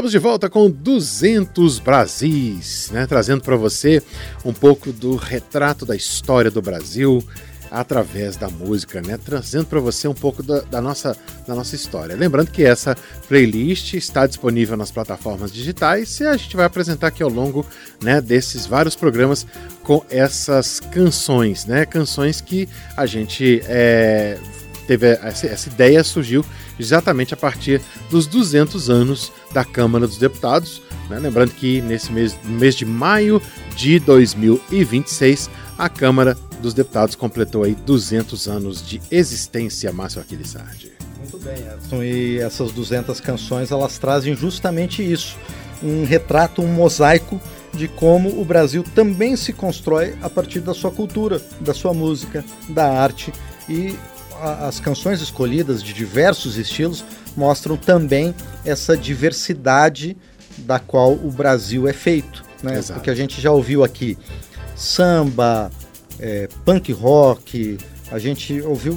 Estamos de volta com 200 Brasis, né? Trazendo para você um pouco do retrato da história do Brasil através da música, né? Trazendo para você um pouco da nossa história. Lembrando que essa playlist está disponível nas plataformas digitais e a gente vai apresentar aqui ao longo, né, desses vários programas com essas canções, né? Canções que a gente teve essa ideia, surgiu exatamente a partir dos 200 anos da Câmara dos Deputados, né? Lembrando que no mês de maio de 2026, a Câmara dos Deputados completou aí 200 anos de existência, Márcio Aquiles Sardi. Muito bem, Edson. E essas 200 canções, elas trazem justamente isso, um retrato, um mosaico de como o Brasil também se constrói a partir da sua cultura, da sua música, da arte. E as canções escolhidas de diversos estilos mostram também essa diversidade da qual o Brasil é feito, né? Exato. Porque a gente já ouviu aqui samba, punk rock, a gente ouviu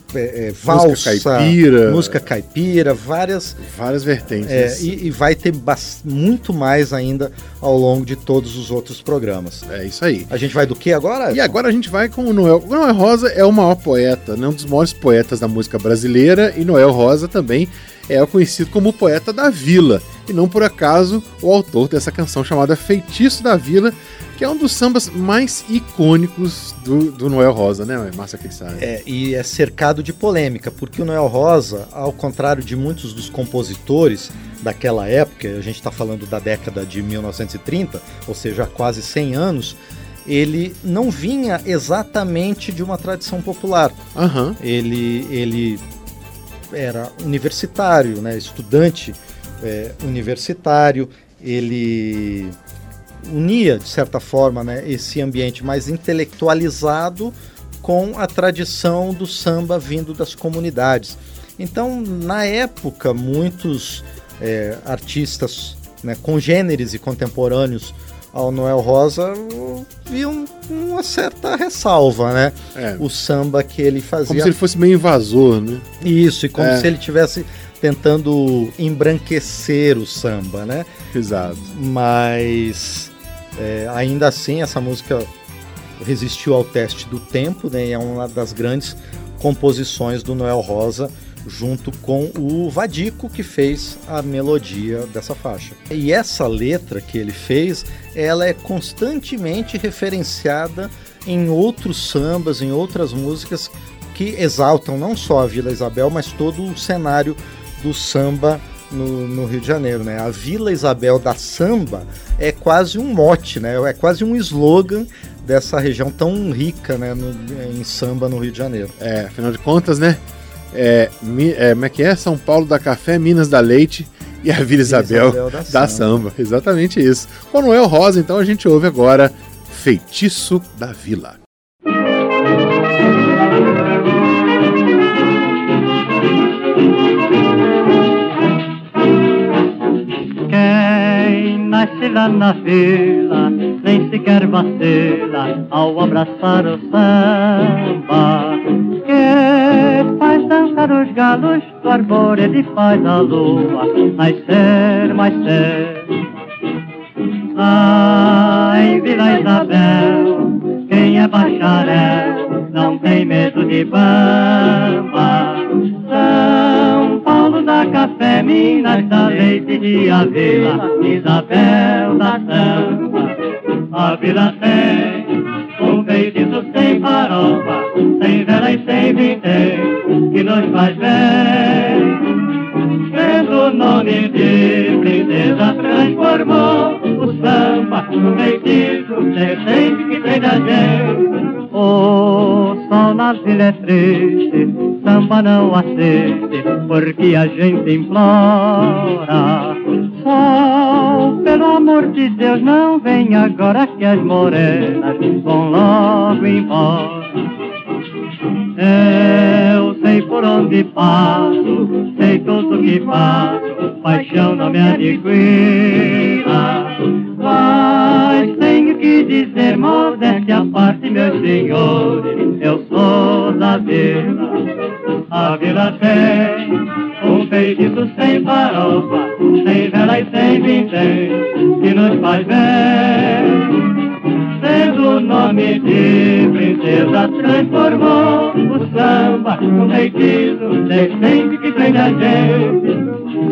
valsa, música caipira, várias vertentes. E vai ter muito mais ainda ao longo de todos os outros programas. É isso aí. A gente vai do que agora? E agora a gente vai com o Noel. O Noel Rosa é o maior poeta, né? Um dos maiores poetas da música brasileira, e Noel Rosa também é conhecido como o poeta da Vila, e não por acaso o autor dessa canção chamada Feitiço da Vila, que é um dos sambas mais icônicos do Noel Rosa, né, Márcio Aquiles Sardi? E é cercado de polêmica, porque o Noel Rosa, ao contrário de muitos dos compositores daquela época, a gente está falando da década de 1930, ou seja, há quase 100 anos, ele não vinha exatamente de uma tradição popular. Uhum. Ele era universitário, né, estudante universitário, ele unia, de certa forma, né, esse ambiente mais intelectualizado com a tradição do samba vindo das comunidades. Então, na época, muitos artistas, né, congêneres e contemporâneos ao Noel Rosa viam uma certa ressalva, né? O samba que ele fazia. Como se ele fosse meio invasor, né? Isso, e como se ele estivesse tentando embranquecer o samba, né? Exato. Mas ainda assim essa música resistiu ao teste do tempo, né? E é uma das grandes composições do Noel Rosa, junto com o Vadico, que fez a melodia dessa faixa. E essa letra que ele fez, ela é constantemente referenciada em outros sambas, em outras músicas que exaltam não só a Vila Isabel, mas todo o cenário do samba no Rio de Janeiro, né? A Vila Isabel da Samba é quase um mote, né? É quase um slogan dessa região tão rica, né, em samba no Rio de Janeiro. Afinal de contas, né? Como é que é? São Paulo da Café, Minas da Leite e a Vila Isabel da Samba. Exatamente isso. Com o Noel Rosa, então, a gente ouve agora Feitiço da Vila. Quem nasce lá na vila nem sequer vacila ao abraçar o samba, que faz dançar os galos do arvoredo e faz a lua nascer mais cedo. Em Vila Isabel, quem é bacharel não tem medo de bamba. São Paulo da Café, Minas da Leite e a Vila Isabel da Samba. A vila tem um feitiço sem farofa, sem vela e sem vintém, que nos faz bem. Pelo nome de princesa transformou o samba no feitiço decente que tem da gente. O sol na vila é triste, samba não assiste, porque a gente implora. Sol, pelo amor de Deus, não vem agora que as morenas vão logo embora. Eu sei por onde passo, sei tudo que faço, paixão não me adquira. Mas tenho que dizer, modéstia à parte, meus senhores, eu sou da vila. A vila tem um feitiço sem farofa, sem vela e sem vintém, que nos faz bem. Sendo o nome de princesa, transformou o samba num feitiço decente que prende a gente.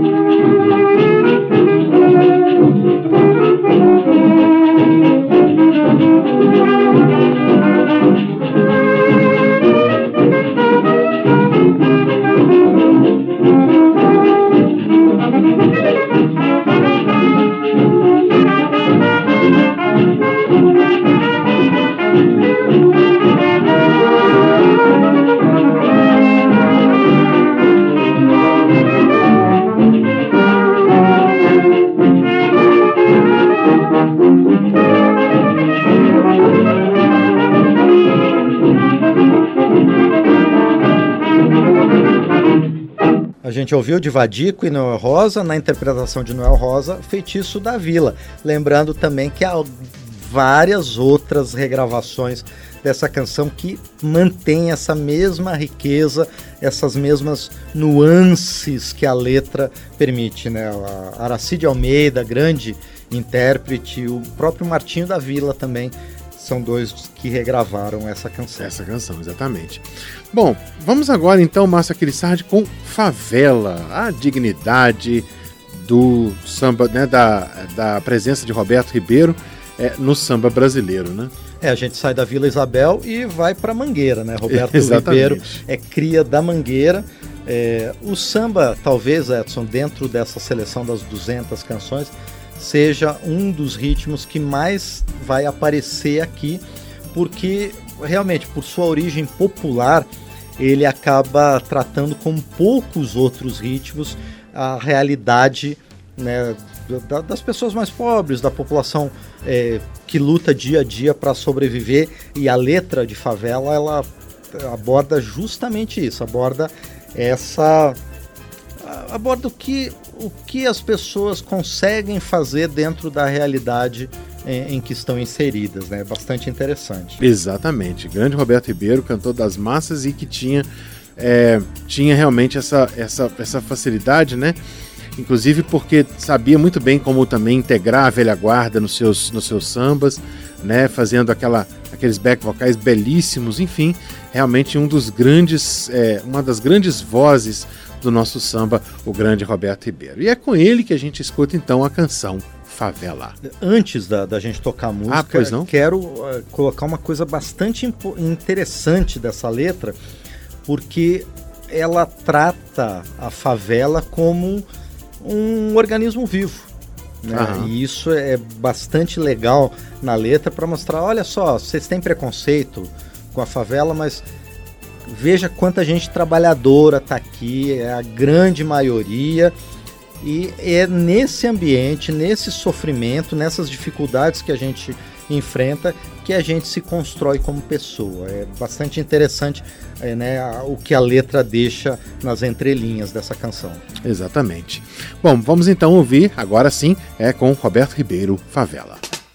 A gente ouviu de Vadico e Noel Rosa, na interpretação de Noel Rosa, Feitiço da Vila. Lembrando também que há várias outras regravações dessa canção que mantém essa mesma riqueza, essas mesmas nuances que a letra permite, né? A Aracide Almeida, grande intérprete, o próprio Martinho da Vila também, são dois que regravaram essa canção. Essa canção, exatamente. Bom, vamos agora então, Márcio Aquilissardi, com Favela, a dignidade do samba, né, da presença de Roberto Ribeiro no samba brasileiro, né? A gente sai da Vila Isabel e vai para Mangueira, né? Roberto Ribeiro é cria da Mangueira. O samba, talvez, Edson, dentro dessa seleção das 200 canções, seja um dos ritmos que mais vai aparecer aqui, porque realmente, por sua origem popular, ele acaba tratando como poucos outros ritmos a realidade, né, das pessoas mais pobres, da população que luta dia a dia para sobreviver. E a letra de Favela, ela aborda justamente isso, aborda o que as pessoas conseguem fazer dentro da realidade em que estão inseridas, né? Bastante interessante. Exatamente. Grande Roberto Ribeiro, cantor das massas e que tinha realmente essa facilidade, né? Inclusive porque sabia muito bem como também integrar a velha guarda nos seus sambas, né? Fazendo aqueles back vocais belíssimos, enfim, realmente uma das grandes vozes do nosso samba, o grande Roberto Ribeiro. E é com ele que a gente escuta então a canção Favela. Antes da gente tocar a música, quero colocar uma coisa bastante interessante dessa letra, porque ela trata a favela como um organismo vivo, né? E isso é bastante legal na letra para mostrar, olha só, vocês têm preconceito com a favela, mas veja quanta gente trabalhadora está aqui, é a grande maioria, e é nesse ambiente, nesse sofrimento, nessas dificuldades que a gente enfrenta, que a gente se constrói como pessoa. É bastante interessante, né, o que a letra deixa nas entrelinhas dessa canção. Exatamente. Bom, vamos então ouvir, agora sim, com Roberto Ribeiro, Favela.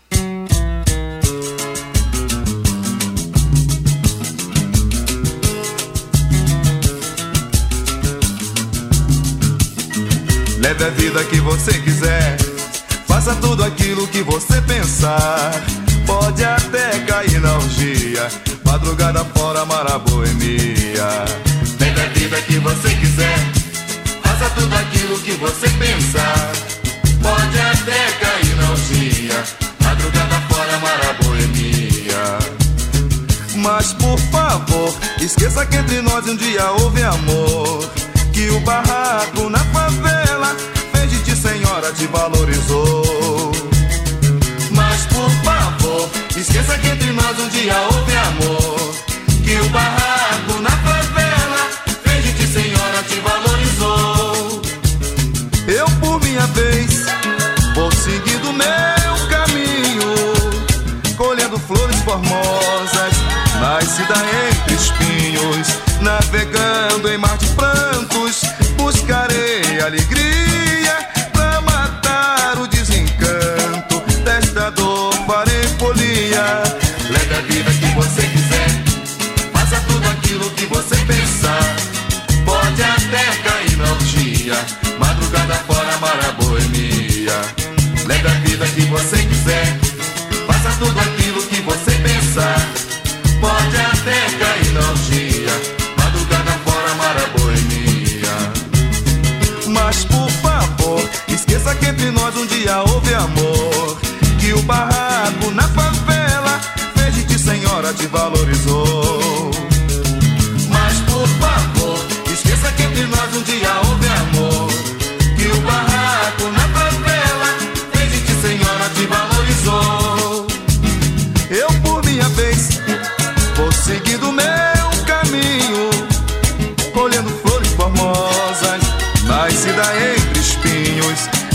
Leve a vida que você quiser, faça tudo aquilo que você pensar. Pode até cair na orgia, madrugada fora, amar a boemia. Leve a vida que você quiser, faça tudo aquilo que você pensar. Pode até cair na orgia, madrugada fora, amar a boemia. Mas por favor, esqueça que entre nós um dia houve amor, que o barraco na favela fez de ti, senhora, te valorizou. Mas por favor, esqueça que entre nós um dia houve amor, que o barraco na favela fez de ti, senhora, te valorizou. Eu, por minha vez, vou seguindo meu caminho, colhendo flores formosas, nascida entre espinhos, navegando em mar de prantos, buscarei alegria pra matar o desencanto desta dor, farei folia. Leve a vida que você quiser, faça tudo aquilo que você pensar. Pode até cair na orgia,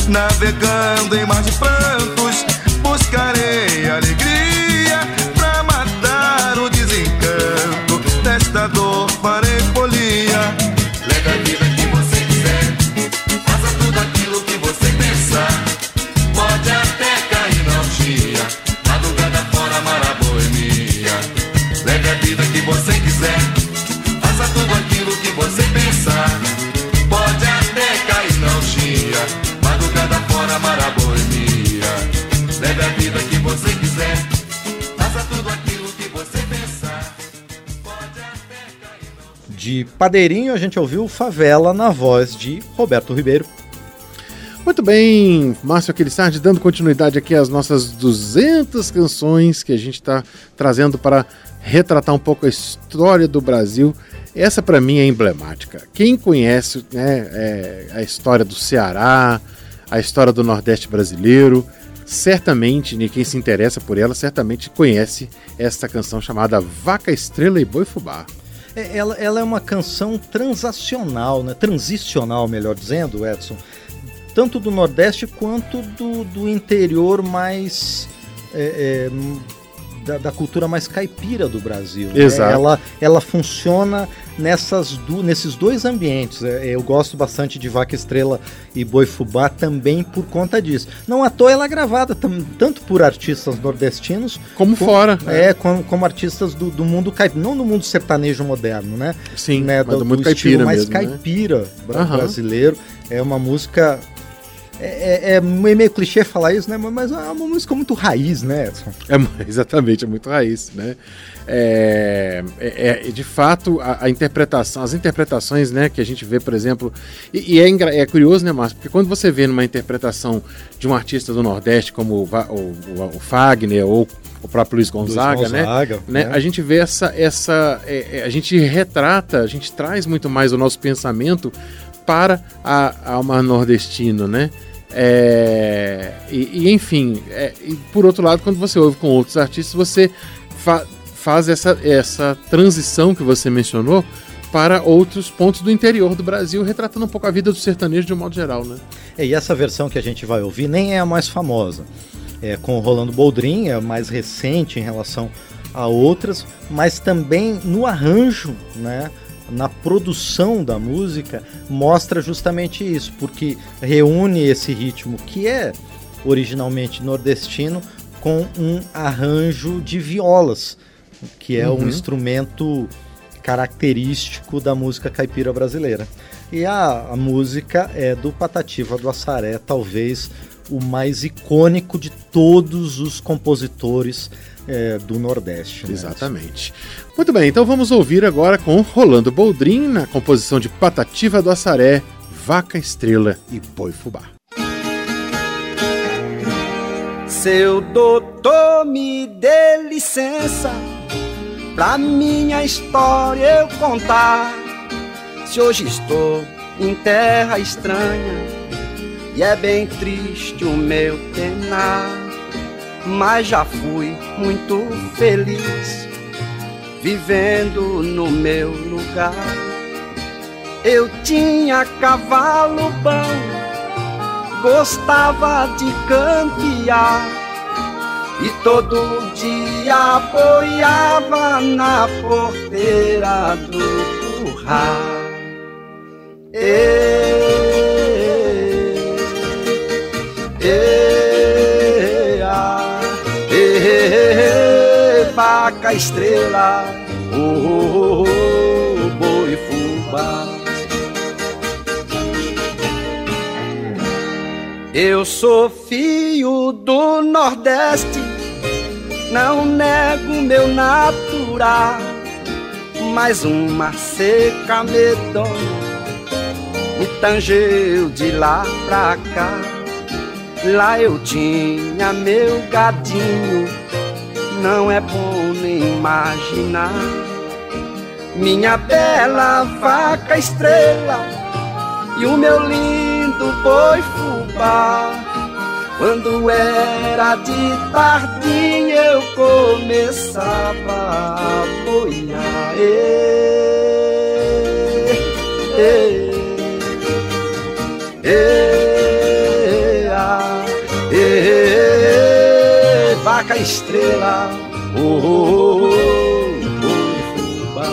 Navegando em mar de prantos, buscarei alegria pra matar o desencanto. Desta dor farei folia. Leve a vida que você quiser, faça tudo aquilo que você pensar. Pode até cair na orgia, madrugada fora amar a boemia. Leve a vida que você quiser, faça tudo aquilo que você pensar. Pode até cair na orgia, madrugada fora amar a boemia. Leve a vida que você quiser, faça tudo aquilo que você pensar. Pode até cair na orgia. De Padeirinho a gente ouviu Favela na voz de Roberto Ribeiro. Muito bem, Márcio Aquilissardi, dando continuidade aqui às nossas 200 canções que a gente está trazendo para retratar um pouco a história do Brasil. Essa para mim é emblemática. Quem conhece, né, a história do Ceará, a história do Nordeste brasileiro, certamente, né, quem se interessa por ela, certamente conhece esta canção chamada Vaca, Estrela e Boi Fubá. Ela é uma canção transacional, né? Transicional, melhor dizendo, Edson, tanto do Nordeste quanto do interior mais... Da cultura mais caipira do Brasil. Exato. Né? Ela funciona nesses dois ambientes. Eu gosto bastante de Vaca, Estrela e Boi Fubá também por conta disso. Não à toa ela é gravada tanto por artistas nordestinos como fora. Como artistas do mundo caipira, não do mundo sertanejo moderno, né? Sim, né? mas do mundo caipira mais mesmo, caipira, né? brasileiro. É uma música... É meio clichê falar isso, né? Mas é uma música muito raiz, né, Edson? Exatamente, é muito raiz, né? De fato, a interpretação, as interpretações, né, que a gente vê, por exemplo... E é curioso, né, Márcio? Porque quando você vê numa interpretação de um artista do Nordeste, como o Fagner ou o próprio Luiz Gonzaga, né? A gente vê a gente retrata, a gente traz muito mais o nosso pensamento para a alma nordestina, né? Enfim, e por outro lado, quando você ouve com outros artistas, você faz essa transição que você mencionou para outros pontos do interior do Brasil, retratando um pouco a vida do sertanejo de um modo geral, né? E essa versão que a gente vai ouvir nem é a mais famosa. Com o Rolando Boldrin, é a mais recente em relação a outras, mas também no arranjo, né? Na produção da música, mostra justamente isso, porque reúne esse ritmo que é originalmente nordestino com um arranjo de violas, que é um instrumento característico da música caipira brasileira. E a música é do Patativa do Assaré, talvez o mais icônico de todos os compositores do Nordeste. Né? Exatamente. Muito bem, então vamos ouvir agora com Rolando Boldrin, na composição de Patativa do Assaré, Vaca, Estrela e Boi Fubá. Seu doutor, me dê licença pra minha história eu contar. Se hoje estou em terra estranha e é bem triste o meu penar, mas já fui muito feliz vivendo no meu lugar. Eu tinha cavalo bom, gostava de campear e todo dia apoiava na porteira do curral. Vaca, estrela, boi fubá. Eu sou filho do Nordeste, não nego meu natural, mas uma seca medonha me tangeu de lá pra cá. Lá eu tinha meu gadinho, não é bom nem imaginar. Minha bela vaca estrela e o meu lindo boi fubá. Quando era de tardinha eu começava a boiar. estrela, oh, oh, oh, boi fubá.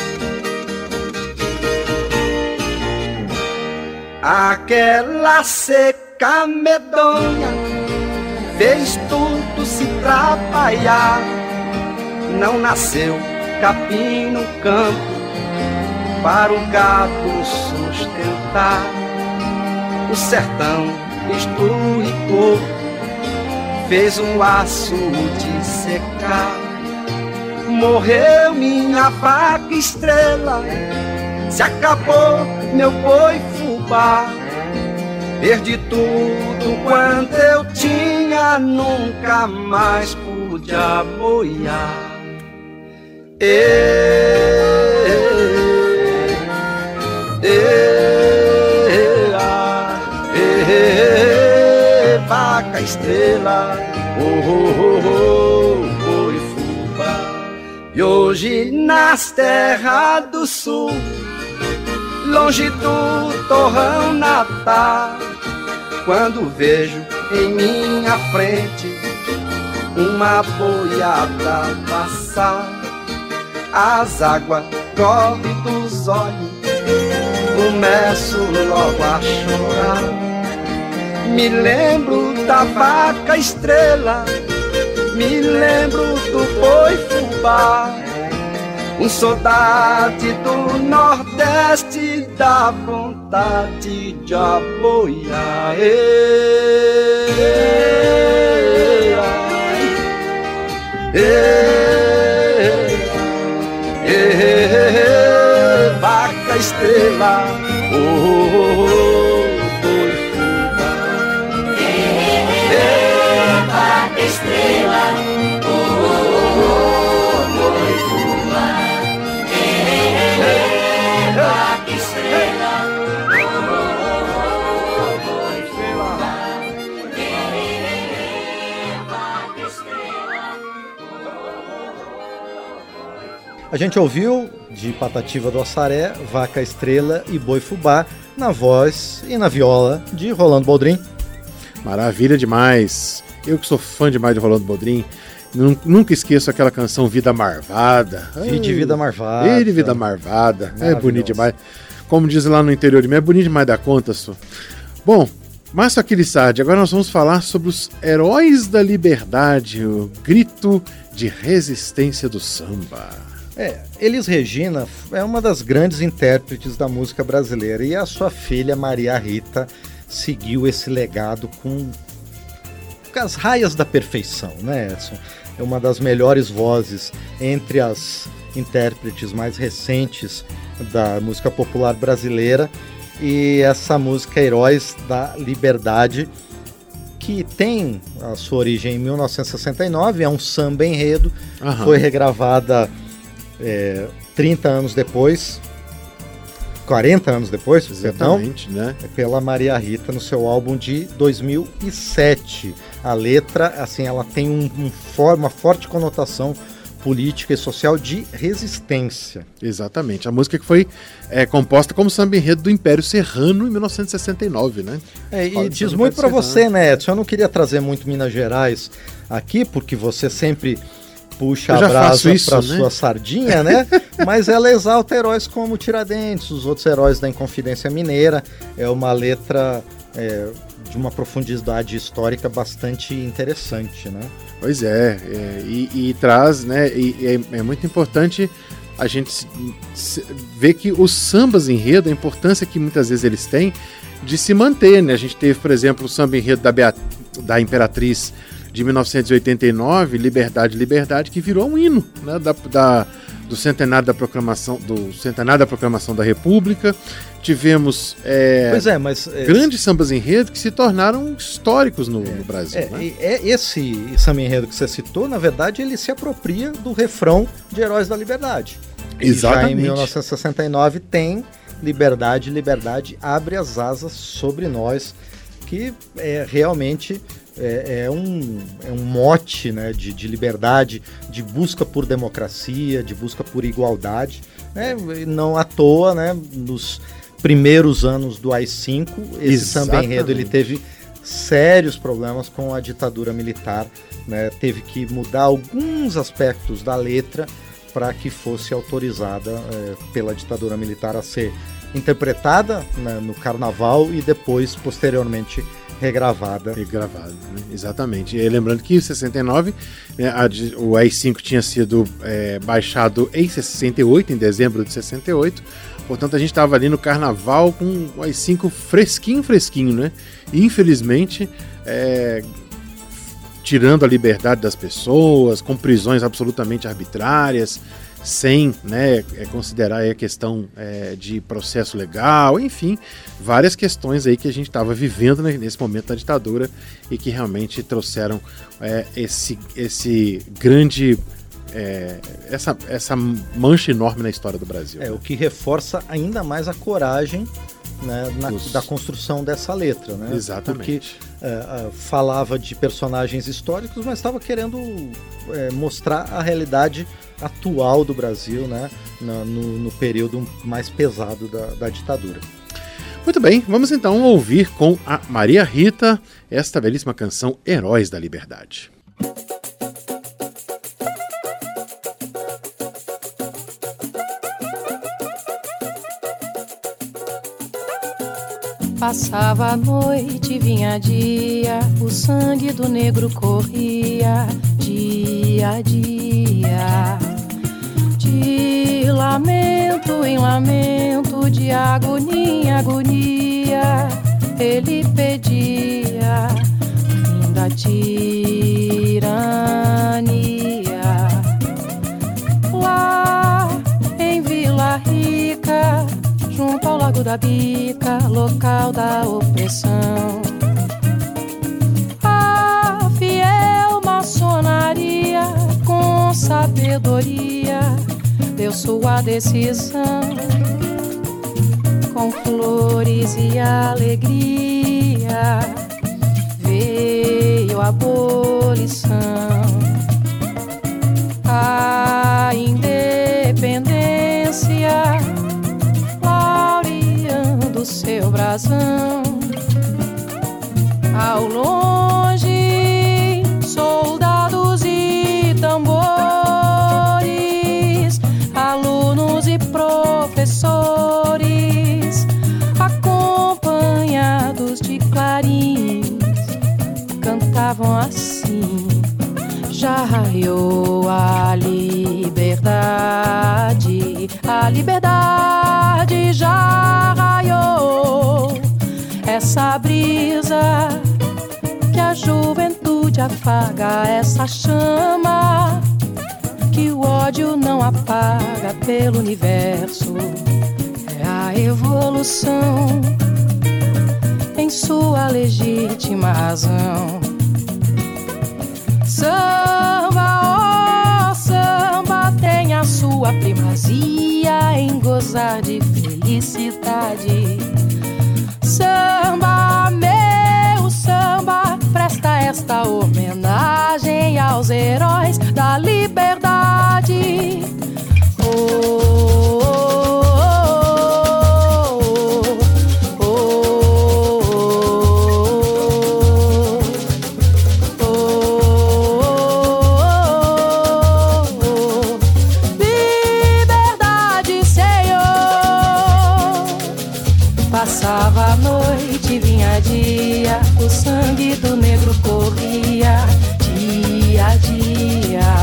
Aquela seca medonha fez tudo se trabalhar. Não nasceu capim no campo para o gado sustentar. O sertão esturricou, fez um laço de secar. Morreu minha vaca estrela, se acabou meu boi fubá. Perdi tudo quanto eu tinha, nunca mais pude aboiar. Vaca estrela, oh, oh, oh, boi fubá. E hoje nas terras do sul, longe do torrão natal, quando vejo em minha frente uma boiada passar, as águas correm dos olhos, começo logo a chorar. Me lembro da vaca estrela, me lembro do boi fubá. Um soldado do Nordeste dá vontade de aboiar. Vaca estrela, oh, oh, oh, boi fubá. Vaca estrela, oh, oh, oh, boi fubá. Vaca estrela, oh, oh, oh, boi fubá. Vaca estrela. A gente ouviu de Patativa do Assaré, Vaca Estrela e Boi Fubá, na voz e na viola de Rolando Boldrin. Maravilha demais. Eu que sou fã demais de Rolando Boldrin, nunca esqueço aquela canção Vida Marvada. Vida Marvada. Vida Marvada. É bonito demais. Como diz lá no interior de mim, é bonito demais da conta, só. Bom, Márcio Aquilissardi, agora nós vamos falar sobre os heróis da liberdade, o grito de resistência do samba. Elis Regina é uma das grandes intérpretes da música brasileira e a sua filha Maria Rita seguiu esse legado com as raias da perfeição, né, Edson? É uma das melhores vozes entre as intérpretes mais recentes da música popular brasileira, e essa música Heróis da Liberdade, que tem a sua origem em 1969, é um samba enredo, foi regravada 30 anos depois, 40 anos depois, exatamente, né? Pela Maria Rita no seu álbum de 2007. A letra, assim, ela tem uma forte conotação política e social de resistência. Exatamente. A música que foi composta como samba enredo do Império Serrano em 1969, né? E diz muito para você, né, Edson? Eu não queria trazer muito Minas Gerais aqui, porque você sempre puxa a brasa para sua sardinha, né? Mas ela exalta heróis como Tiradentes, os outros heróis da Inconfidência Mineira. É uma letra de uma profundidade histórica bastante interessante, né? Pois e traz, né? E é muito importante a gente ver que os sambas enredo, a importância que muitas vezes eles têm de se manter, né? A gente teve, por exemplo, o samba enredo da Imperatriz de 1989, Liberdade, Liberdade, que virou um hino, né, do centenário da proclamação da República. Tivemos grandes sambas enredo que se tornaram históricos no Brasil. Né? Esse samba enredo que você citou, na verdade, ele se apropria do refrão de Heróis da Liberdade. Exatamente. Já em 1969 tem Liberdade, Liberdade, abre as asas sobre nós, que realmente é um mote, né, de liberdade, de busca por democracia, de busca por igualdade, né? Não à toa, né, nos primeiros anos do AI-5, esse samba enredo ele teve sérios problemas com a ditadura militar, né? Teve que mudar alguns aspectos da letra para que fosse autorizada pela ditadura militar a ser interpretada, né, no carnaval e depois, posteriormente, regravada. Regravada, né? Exatamente. E lembrando que em 69, né, o AI-5 tinha sido baixado em 68, em dezembro de 68, portanto a gente estava ali no carnaval com o AI-5 fresquinho, né? E, infelizmente, tirando a liberdade das pessoas, com prisões absolutamente arbitrárias, sem, né, considerar aí a questão de processo legal, enfim, várias questões aí que a gente estava vivendo, né, nesse momento da ditadura e que realmente trouxeram esse grande, essa mancha enorme na história do Brasil. O que reforça ainda mais a coragem, né, da construção dessa letra, né? Exatamente. Porque falava de personagens históricos, mas estava querendo mostrar a realidade atual do Brasil, né, no período mais pesado da ditadura. Muito bem, vamos então ouvir com a Maria Rita esta belíssima canção Heróis da Liberdade. Passava a noite, vinha dia, o sangue do negro corria dia a dia. De lamento em lamento, de agonia em agonia, ele pedia o fim da tirania. Lá em Vila Rica, junto ao Lago da Bica, local da opressão, a fiel maçonaria com sabedoria deu sua decisão. Com flores e alegria veio a abolição, a independência laureando seu brasão. Ao longe, soldados e tambores, alunos e professores, acompanhados de clarins, cantavam assim: já raiou a liberdade já raiou. Essa brisa que a juventude afaga, essa chama que o ódio não apaga pelo universo, é a evolução em sua legítima razão. Samba, oh samba, tem a sua primazia em gozar de felicidade. Samba, meu samba, presta esta homenagem aos heróis da liberdade. Passava a noite, vinha dia, o sangue do negro corria dia a dia.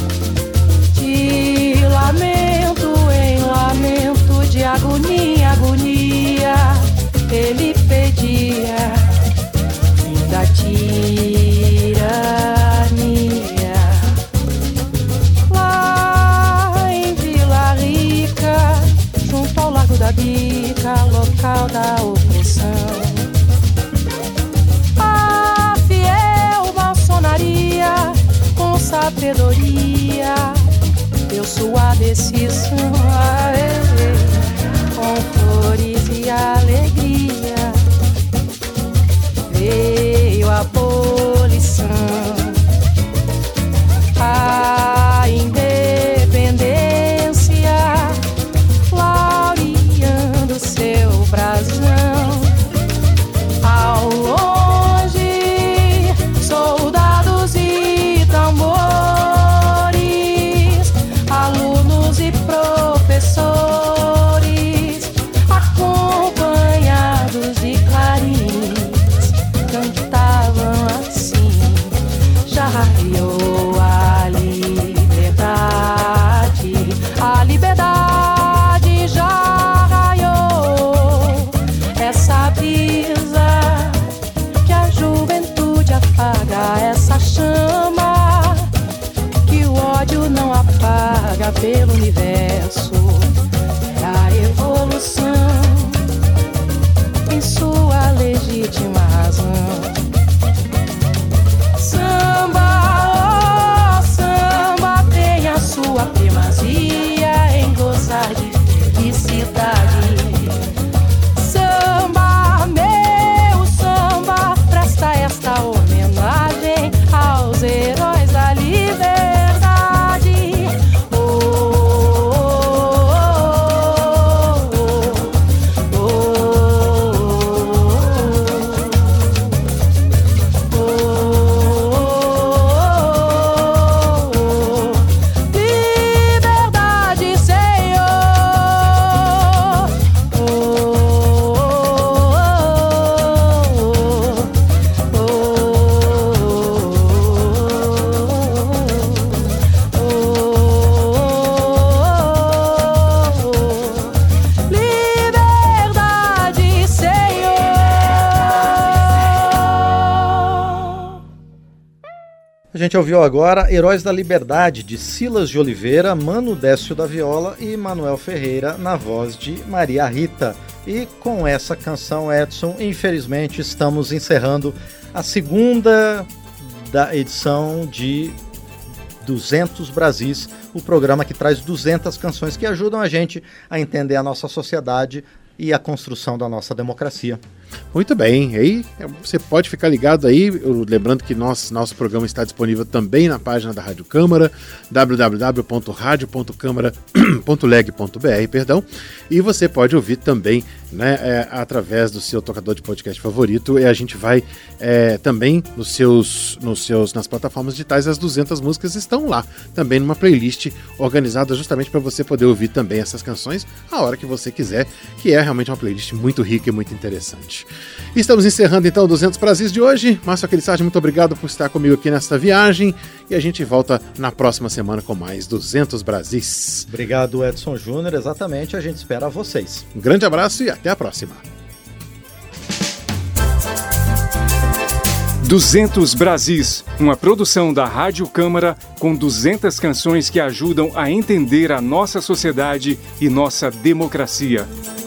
De lamento em lamento, de agonia em agonia, ele pedia fim da tirania. Lá em Vila Rica, junto ao Lago da Bica, local da opressão, a fiel maçonaria com sabedoria deu sua decisão. Com flores e alegria veio a abolição, a independência laureando seu brasão. Ao longe, anda pelo universo. É a evolução em sua legítima razão. Samba, oh, samba tem a sua primazia em gozar de felicidade. Samba, meu samba, presta esta homenagem aos heróis da liberdade. Oh, oh, oh, oh, oh. Liberdade, Senhor. Liberdade, Senhor. A gente ouviu agora Heróis da Liberdade, de Silas de Oliveira, Mano Décio da viola e Manuel Ferreira na voz de Maria Rita. E com essa canção, Edson, infelizmente estamos encerrando a segunda da edição de 200 Brasis, o programa que traz 200 canções que ajudam a gente a entender a nossa sociedade e a construção da nossa democracia. Muito bem, aí você pode ficar ligado aí, lembrando que nosso programa está disponível também na página da Rádio Câmara, www.radio.câmara.leg.br, perdão, e você pode ouvir também, né, através do seu tocador de podcast favorito, e a gente vai também nas plataformas digitais, as 200 músicas estão lá, também numa playlist organizada justamente para você poder ouvir também essas canções a hora que você quiser, que é realmente uma playlist muito rica e muito interessante. Estamos encerrando então o 200 Brasis de hoje. Márcio Aquilissardi, muito obrigado por estar comigo aqui nesta viagem e a gente volta na próxima semana com mais 200 Brasis. Obrigado, Edson Júnior, exatamente, a gente espera vocês. Um grande abraço e até a próxima. 200 Brasis, uma produção da Rádio Câmara com 200 canções que ajudam a entender a nossa sociedade e nossa democracia.